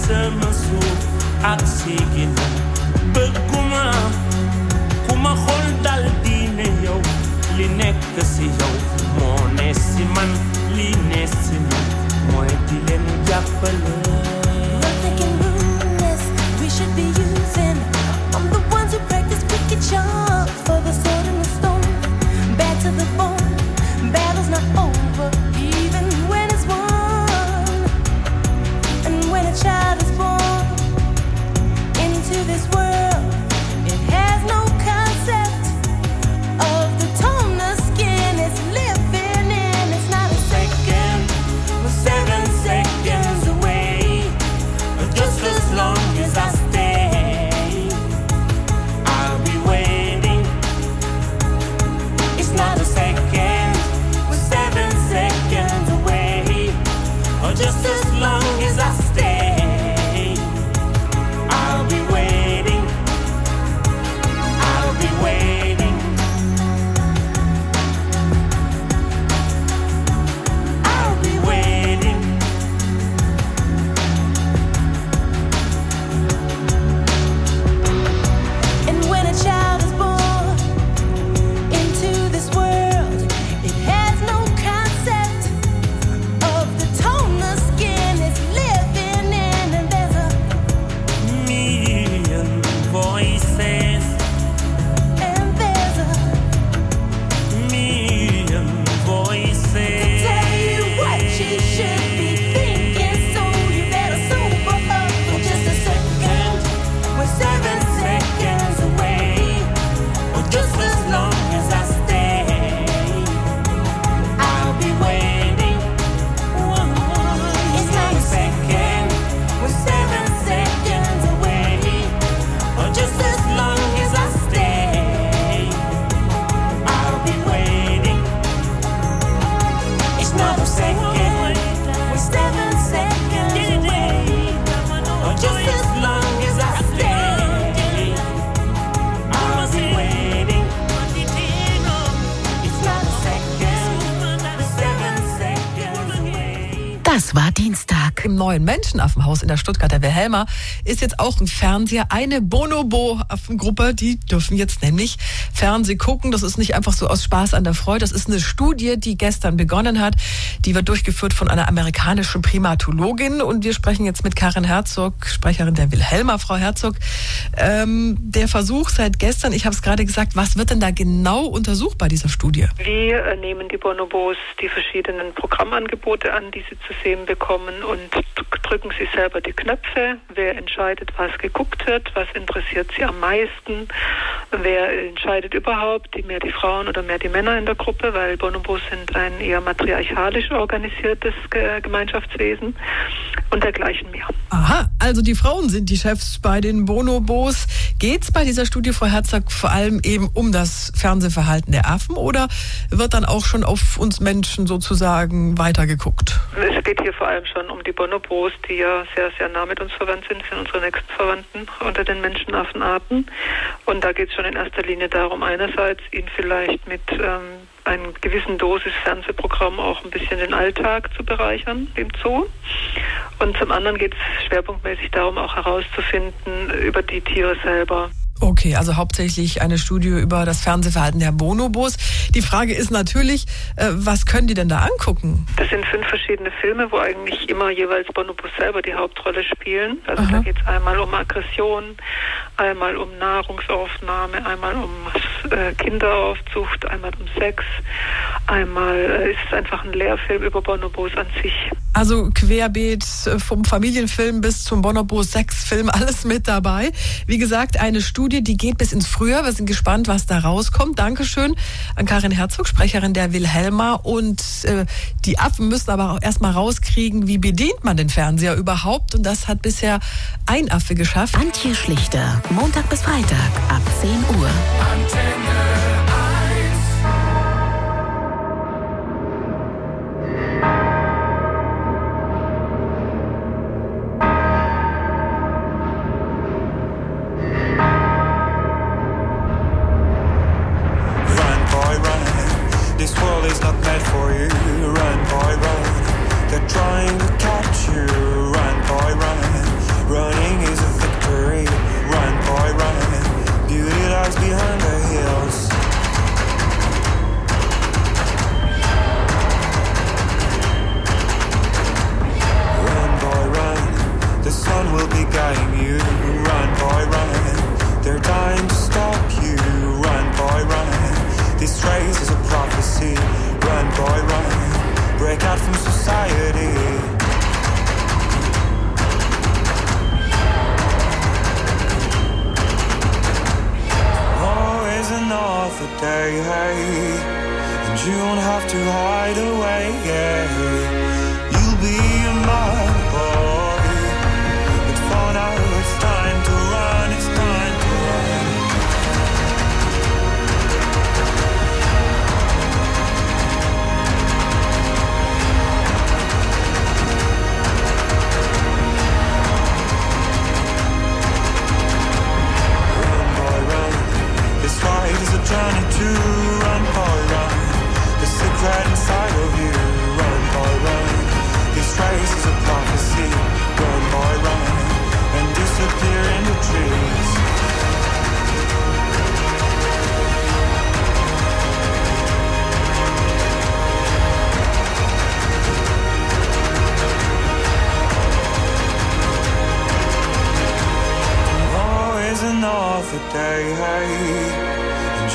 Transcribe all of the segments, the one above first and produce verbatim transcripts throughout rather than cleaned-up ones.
sama suuf ak sigina bëgguma ku ma xool dal di ne yow li nekk si yow moo ne si man li ne si man mooy di leen jàppale. Nothing can ruin this. We should be using. I'm the ones who practice wicked charms for the sword and the stone. Bad to the bone. Battle's not over, even when it's won. And when a child is born into this world, it has no concept of the tone the skin is living in. It's not a second, we're seven seconds away. Just as long as I stay, I'll be waiting. It's not a second, we're seven seconds away. Or just as long as I stay, I'll be waiting. I'll be waiting. I'll be waiting. And when a child is born into this world, it has no concept of the tone the skin is living in. And there's a, Million voices, and there's a million voices. tell you what you should be thinking, so you better sober up for just a second. We're seven seconds away, or just as long as I stay, I'll be waiting. It's not a second, we're seven seconds away, or just as long as I stay, I'll be waiting. It's not a second, we're seven seconds away, or just as long as I stay, I'll be waiting. It's not a second, we're seven seconds away. Das war Dienstag. Im neuen Menschenaffenhaus in der Stuttgarter Wilhelma ist jetzt auch ein Fernseher, eine Bonobo-Affengruppe. Die dürfen jetzt nämlich Fernseh gucken. Das ist nicht einfach so aus Spaß an der Freude. Das ist eine Studie, die gestern begonnen hat. Die wird durchgeführt von einer amerikanischen Primatologin. Und wir sprechen jetzt mit Karin Herzog, Sprecherin der Wilhelma. Frau Herzog, ähm, der Versuch seit gestern, ich habe es gerade gesagt, was wird denn da genau untersucht bei dieser Studie? Wir äh, nehmen die Bonobos die verschiedenen Programmangebote an, die sie zu sehen bekommen, und drücken sie selber die Knöpfe. Wer entscheidet, was geguckt wird, was interessiert sie am meisten, wer entscheidet überhaupt, die mehr die Frauen oder mehr die Männer in der Gruppe, weil Bonobos sind ein eher matriarchalisch organisiertes Ge- Gemeinschaftswesen und dergleichen mehr. Aha, also die Frauen sind die Chefs bei den Bonobos. Geht's bei dieser Studie, Frau Herzog, vor allem eben um das Fernsehverhalten der Affen, oder wird dann auch schon auf uns Menschen sozusagen weitergeguckt? Es geht hier vor allem schon um die Bonobos, die ja sehr, sehr nah mit uns verwandt sind, sind unsere nächsten Verwandten unter den Menschenaffenarten. Und da geht es schon in erster Linie darum, einerseits ihnen vielleicht mit ähm, einer gewissen Dosis Fernsehprogramm auch ein bisschen den Alltag zu bereichern im Zoo. Und zum anderen geht es schwerpunktmäßig darum, auch herauszufinden über die Tiere selber. Okay, also hauptsächlich eine Studie über das Fernsehverhalten der Bonobos. Die Frage ist natürlich, äh, was können die denn da angucken? Das sind fünf verschiedene Filme, wo eigentlich immer jeweils Bonobos selber die Hauptrolle spielen. Also Aha. Da geht es einmal um Aggression, einmal um Nahrungsaufnahme, einmal um äh, Kinderaufzucht, einmal um Sex, einmal äh, ist es einfach ein Lehrfilm über Bonobos an sich. Also querbeet vom Familienfilm bis zum Bonobos-Sexfilm, alles mit dabei. Wie gesagt, eine Studie, die geht bis ins Frühjahr. Wir sind gespannt, was da rauskommt. Dankeschön an Karin Herzog, Sprecherin der Wilhelma. Und äh, die Affen müssen aber auch erstmal rauskriegen, wie bedient man den Fernseher überhaupt. Und das hat bisher ein Affe geschafft. Antje Schlichter, Montag bis Freitag ab zehn Uhr. Antenne.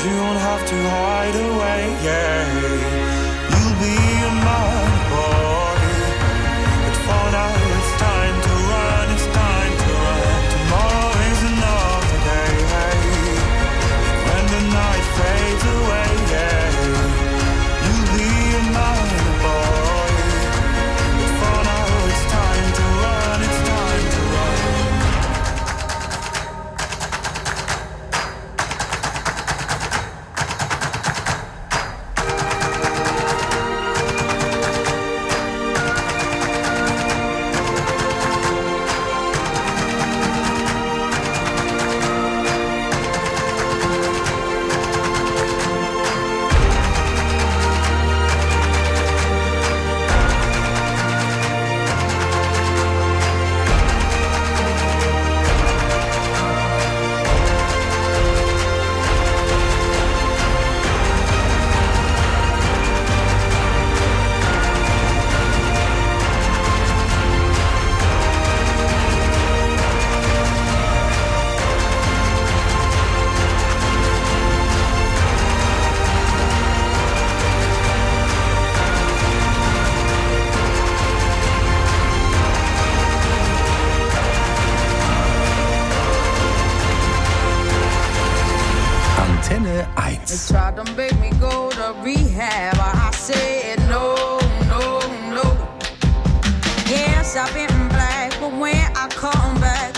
you won't have to hide away, yeah. You'll be my boy. But for now it's time to run, it's time to run. Tomorrow is another day, hey. When the night fades away, yeah. You'll be my boy. But for now it's time to run, it's time to run. Antenne eins. They tried to make me go to rehab. I said no, no, no. Yes, I've been black, but when I come back,